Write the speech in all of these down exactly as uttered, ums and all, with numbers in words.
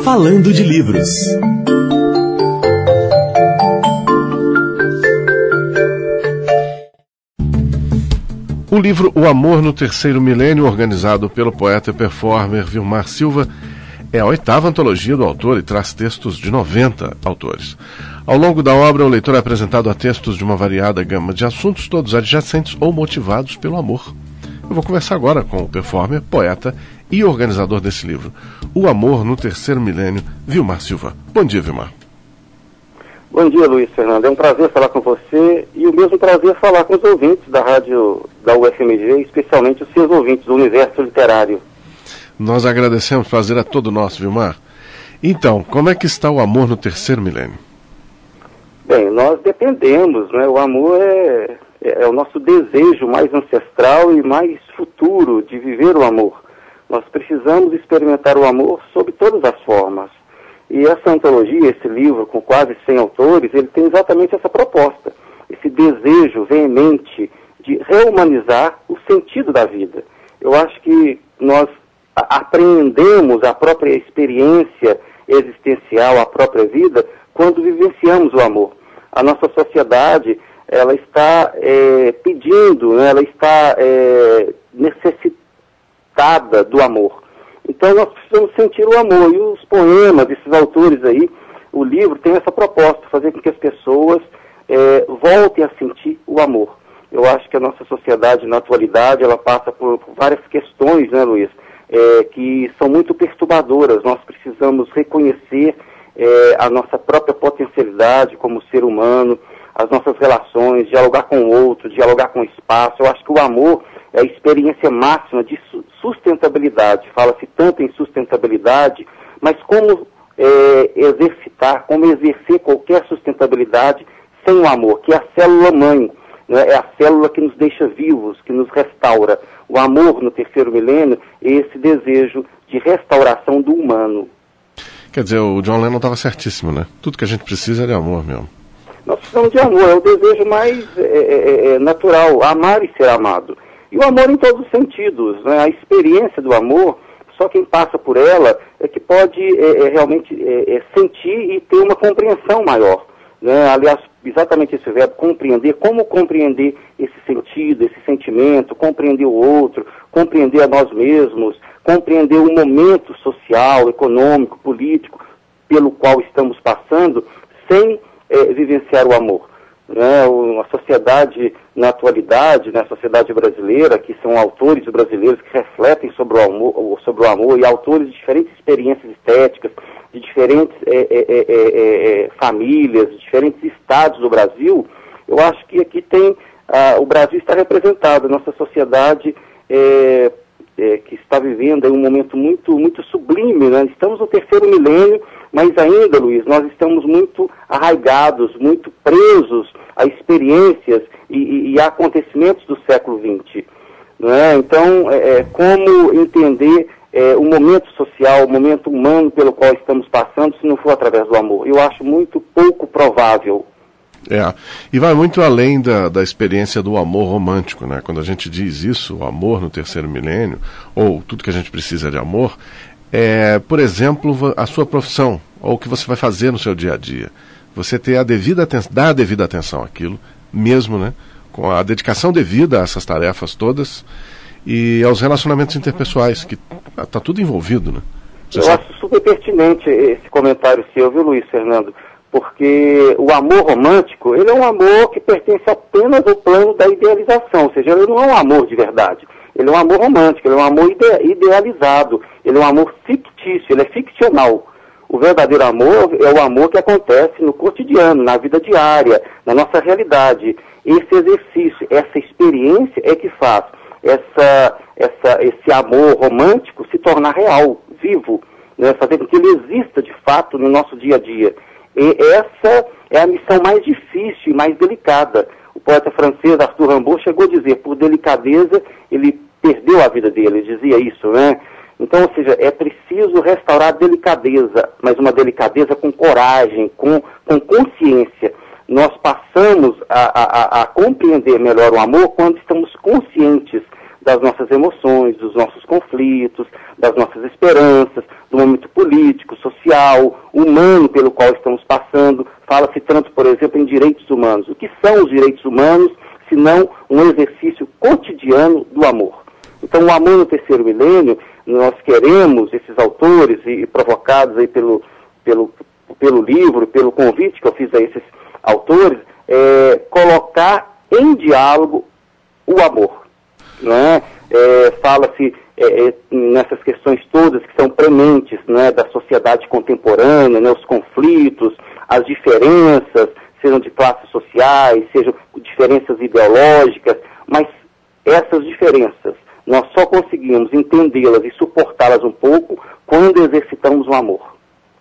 Falando de Livros. O livro O Amor no Terceiro Milênio, organizado pelo poeta e performer Vilmar Silva, é a oitava antologia do autor e traz textos de noventa autores. Ao longo da obra, o leitor é apresentado a textos de uma variada gama de assuntos, todos adjacentes ou motivados pelo amor. Eu vou conversar agora com o performer, poeta e organizador desse livro, O Amor no Terceiro Milênio, Vilmar Silva. Bom dia, Vilmar. Bom dia, Luiz Fernando. É um prazer falar com você e o mesmo prazer falar com os ouvintes da rádio da U F M G, especialmente os seus ouvintes do universo literário. Nós agradecemos, prazer é todo nosso, Vilmar. Então, como é que está o amor no terceiro milênio? Bem, nós dependemos, né? O amor é, é o nosso desejo mais ancestral e mais futuro de viver o amor. Nós precisamos experimentar o amor sob todas as formas. E essa antologia, esse livro com quase cem autores, ele tem exatamente essa proposta, esse desejo veemente de reumanizar o sentido da vida. Eu acho que nós apreendemos a própria experiência existencial, a própria vida, quando vivenciamos o amor. A nossa sociedade, ela está é, pedindo, né, ela está é, necessitada do amor. Então nós precisamos sentir o amor. E os poemas, esses autores aí, o livro tem essa proposta, fazer com que as pessoas é, voltem a sentir o amor. Eu acho que a nossa sociedade, na atualidade, ela passa por, por várias questões, né, Luiz? É, que são muito perturbadoras. Nós precisamos reconhecer é, a nossa própria potencialidade como ser humano, as nossas relações, dialogar com o outro, dialogar com o espaço. Eu acho que o amor é a experiência máxima de sustentabilidade. Fala-se tanto em sustentabilidade, mas como é, exercitar, como exercer qualquer sustentabilidade sem o amor, que é a célula-mãe, né? É a célula que nos deixa vivos, que nos restaura. O amor no terceiro milênio é esse desejo de restauração do humano. Quer dizer, o John Lennon estava certíssimo, né? Tudo que a gente precisa é de amor mesmo. Nós precisamos de amor, é o desejo mais é, é, é, natural, amar e ser amado. E o amor em todos os sentidos, né? A experiência do amor, só quem passa por ela é que pode é, é, realmente é, é, sentir e ter uma compreensão maior. Né? Aliás, exatamente esse verbo, compreender, como compreender esse sentido, esse sentimento, compreender o outro, compreender a nós mesmos, compreender o momento social, econômico, político pelo qual estamos passando, sem é, vivenciar o amor. Né? O, a sociedade, na atualidade, né, a sociedade brasileira, que são autores brasileiros que refletem sobre o amor, sobre o amor e autores de diferentes experiências estéticas, de diferentes é, é, é, é, famílias, de diferentes estados do Brasil, eu acho que aqui tem, ah, o Brasil está representado, nossa sociedade é, é, que está vivendo aí um momento muito, muito sublime, né? Estamos no terceiro milênio, mas ainda, Luiz, nós estamos muito arraigados, muito presos a experiências e, e, e a acontecimentos do século vinte. Né? Então, é, como entender É, o momento social, o momento humano pelo qual estamos passando, se não for através do amor? Eu acho muito pouco provável. É, e vai muito além da, da experiência do amor romântico, né? Quando a gente diz isso, o amor no terceiro milênio, ou tudo que a gente precisa de amor, é, por exemplo, a sua profissão, ou o que você vai fazer no seu dia a dia. Você ter a devida atenção, dar a devida atenção àquilo, mesmo, né? Com a dedicação devida a essas tarefas todas, e aos relacionamentos interpessoais, que está tudo envolvido, né? Você Eu sabe? acho super pertinente esse comentário seu, viu, Luiz Fernando? Porque o amor romântico, ele é um amor que pertence apenas ao plano da idealização, ou seja, ele não é um amor de verdade. Ele é um amor romântico, ele é um amor ide- idealizado, ele é um amor fictício, ele é ficcional. O verdadeiro amor é o amor que acontece no cotidiano, na vida diária, na nossa realidade. Esse exercício, essa experiência é que faz Essa, essa, esse amor romântico se tornar real, vivo, né? Fazer com que ele exista de fato no nosso dia a dia. E essa é a missão mais difícil e mais delicada. O poeta francês Arthur Rimbaud chegou a dizer, por delicadeza, ele perdeu a vida dele, ele dizia isso, né? Então, ou seja, é preciso restaurar a delicadeza, mas uma delicadeza com coragem, com, com consciência. Nós passamos a, a, a compreender melhor o amor quando estamos conscientes das nossas emoções, dos nossos conflitos, das nossas esperanças, do momento político, social, humano pelo qual estamos passando. Fala-se tanto, por exemplo, em direitos humanos. O que são os direitos humanos, se não um exercício cotidiano do amor? Então, o Amor no Terceiro Milênio, nós queremos, esses autores, e provocados aí pelo, pelo, pelo livro, pelo convite que eu fiz a esses autores, é, colocar em diálogo o amor. Né? É, fala-se é, nessas questões todas que são prementes, né, da sociedade contemporânea, né, os conflitos, as diferenças, sejam de classes sociais, sejam diferenças ideológicas, mas essas diferenças nós só conseguimos entendê-las e suportá-las um pouco quando exercitamos o amor.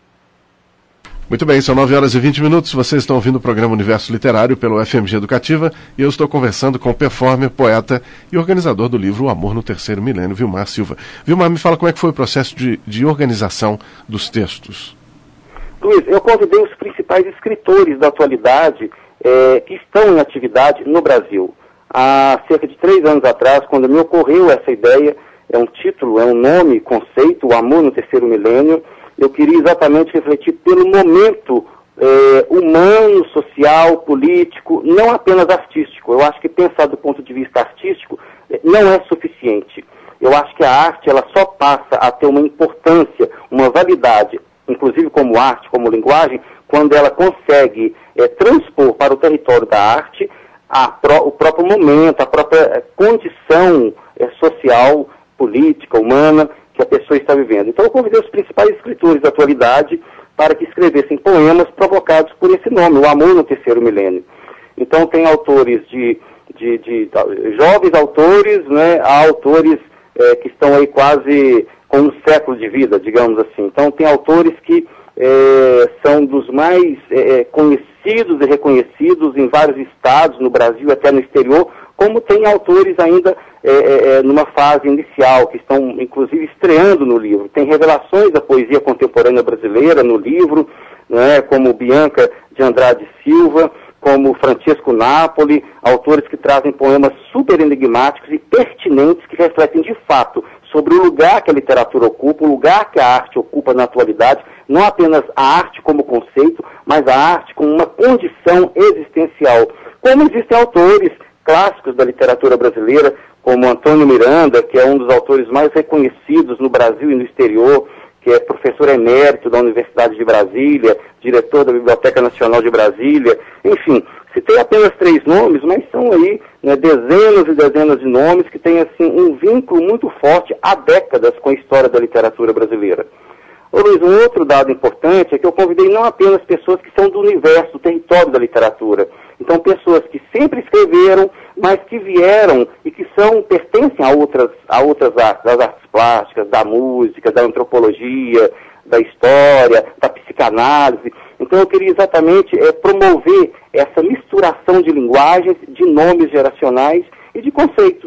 Muito bem, são nove horas e vinte minutos, vocês estão ouvindo o programa Universo Literário pelo F M G Educativa e eu estou conversando com o performer, poeta e organizador do livro O Amor no Terceiro Milênio, Vilmar Silva. Vilmar, me fala como é que foi o processo de, de organização dos textos. Luiz, eu convidei os principais escritores da atualidade eh, que estão em atividade no Brasil. Há cerca de três anos atrás, quando me ocorreu essa ideia, é um título, é um nome, conceito, O Amor no Terceiro Milênio, eu queria exatamente refletir pelo momento eh, humano, social, político, não apenas artístico. Eu acho que pensar do ponto de vista artístico eh, não é suficiente. Eu acho que a arte ela só passa a ter uma importância, uma validade, inclusive como arte, como linguagem, quando ela consegue eh, transpor para o território da arte a pro, o próprio momento, a própria eh, condição eh, social, política, humana, que a pessoa está vivendo. Então eu convidei os principais escritores da atualidade para que escrevessem poemas provocados por esse nome, O Amor no Terceiro Milênio. Então tem autores de, de, de, de jovens autores, né, há autores eh, que estão aí quase com um século de vida, digamos assim. Então tem autores que eh, são dos mais eh, conhecidos e reconhecidos em vários estados, no Brasil e até no exterior, como tem autores ainda é, é, numa fase inicial, que estão inclusive estreando no livro. Tem revelações da poesia contemporânea brasileira no livro, né, como Bianca de Andrade Silva, como Francesco Napoli, autores que trazem poemas super enigmáticos e pertinentes que refletem de fato sobre o lugar que a literatura ocupa, o lugar que a arte ocupa na atualidade, não apenas a arte como conceito, mas a arte como uma condição existencial. Como existem autores clássicos da literatura brasileira, como Antônio Miranda, que é um dos autores mais reconhecidos no Brasil e no exterior, que é professor emérito da Universidade de Brasília, diretor da Biblioteca Nacional de Brasília, enfim, citei apenas três nomes, mas são aí, né, dezenas e dezenas de nomes que têm assim, um vínculo muito forte há décadas com a história da literatura brasileira. Ô Luiz, um outro dado importante é que eu convidei não apenas pessoas que são do universo, do território da literatura. Então, pessoas que sempre escreveram, mas que vieram e que são, pertencem a outras, a outras artes, das artes plásticas, da música, da antropologia, da história, da psicanálise. Então, eu queria exatamente é, promover essa misturação de linguagens, de nomes geracionais e de conceitos.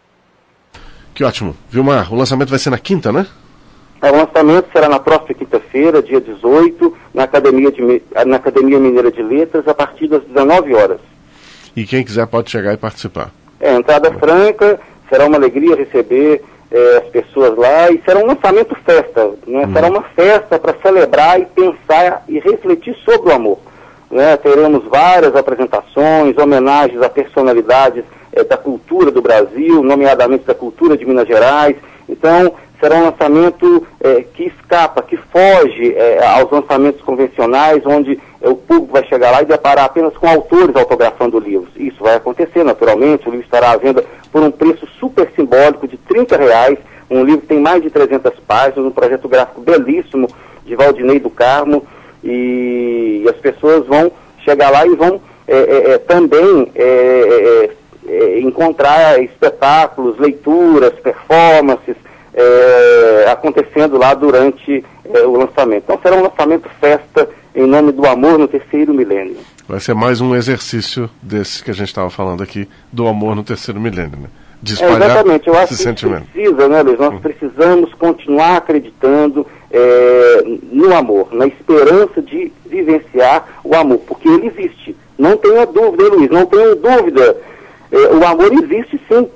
Que ótimo. Vilmar, o lançamento vai ser na quinta, né? O lançamento será na próxima quinta-feira, dia dezoito, na Academia, de, na Academia Mineira de Letras, a partir das dezenove horas. E quem quiser pode chegar e participar. É, entrada franca, será uma alegria receber é, as pessoas lá, e será um lançamento festa, né? Hum. Será uma festa para celebrar e pensar e refletir sobre o amor. Né? Teremos várias apresentações, homenagens a personalidades é, da cultura do Brasil, nomeadamente da cultura de Minas Gerais. Então, será um lançamento é, que escapa, que foge é, aos lançamentos convencionais, onde é, o público vai chegar lá e deparar apenas com autores autografando livros. Isso vai acontecer naturalmente, o livro estará à venda por um preço super simbólico de trinta reais, um livro que tem mais de trezentas páginas, um projeto gráfico belíssimo de Valdinei do Carmo, e, e as pessoas vão chegar lá e vão é, é, é, também é, é, encontrar espetáculos, leituras, performances, É, acontecendo lá durante é, o lançamento. Então será um lançamento festa em nome do amor no terceiro milênio. Vai ser mais um exercício desse que a gente estava falando aqui, do amor no terceiro milênio, né? De espalhar é, exatamente, eu acho esse que sentimento. Precisa, né, Luiz? Nós hum. precisamos continuar acreditando é, no amor, na esperança de vivenciar o amor, porque ele existe. Não tenha dúvida, hein, Luiz? Não tenha dúvida. É, o amor existe sim.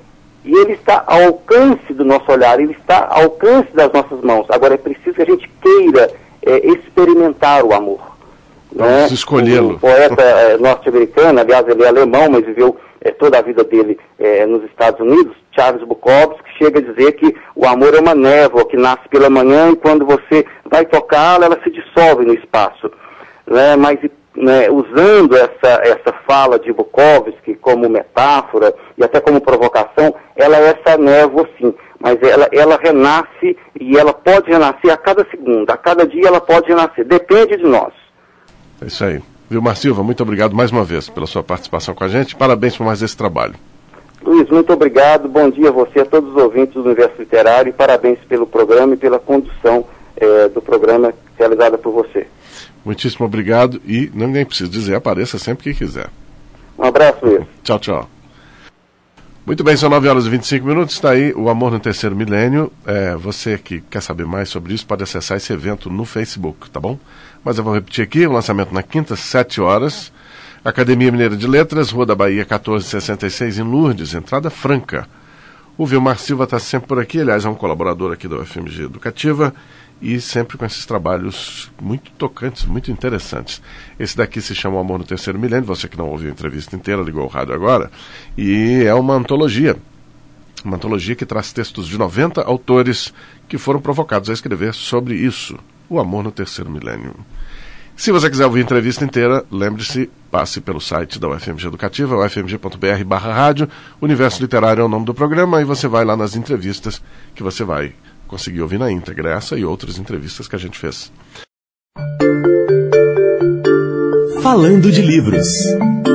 E ele está ao alcance do nosso olhar, ele está ao alcance das nossas mãos. Agora é preciso que a gente queira é, experimentar o amor. Vamos né? escolhê-lo. O poeta é, norte-americano, aliás, ele é alemão, mas viveu é, toda a vida dele é, nos Estados Unidos, Charles Bukowski, que chega a dizer que o amor é uma névoa que nasce pela manhã e quando você vai tocá-la, ela se dissolve no espaço. Né? Mas né, usando essa, essa fala de Bukowski como metáfora e até como provocação, ela é essa névoa sim, mas ela, ela renasce e ela pode renascer a cada segundo, a cada dia ela pode renascer, depende de nós. É isso aí. Vilmar Silva, muito obrigado mais uma vez pela sua participação com a gente, parabéns por mais esse trabalho. Luiz, muito obrigado, bom dia a você, a todos os ouvintes do Universo Literário e parabéns pelo programa e pela condução eh, do programa realizada por você. Muitíssimo obrigado e ninguém precisa dizer, apareça sempre que quiser. Um abraço, Luiz. Tchau, tchau. Muito bem, são nove horas e vinte e cinco minutos, está aí o Amor no Terceiro Milênio. É, você que quer saber mais sobre isso pode acessar esse evento no Facebook, tá bom? Mas eu vou repetir aqui, o lançamento na quinta, sete horas, Academia Mineira de Letras, Rua da Bahia, quatorze sessenta e seis, em Lourdes, entrada franca. O Vilmar Silva está sempre por aqui, aliás, é um colaborador aqui da U F M G Educativa, e sempre com esses trabalhos muito tocantes, muito interessantes. Esse daqui se chama O Amor no Terceiro Milênio, você que não ouviu a entrevista inteira, ligou o rádio agora, e é uma antologia, uma antologia que traz textos de noventa autores que foram provocados a escrever sobre isso, o amor no terceiro milênio. Se você quiser ouvir a entrevista inteira, lembre-se, passe pelo site da U F M G Educativa, u f m g ponto b r barra rádio, Universo Literário é o nome do programa, e você vai lá nas entrevistas que você vai conseguir ouvir na íntegra, essa e outras entrevistas que a gente fez. Falando de livros.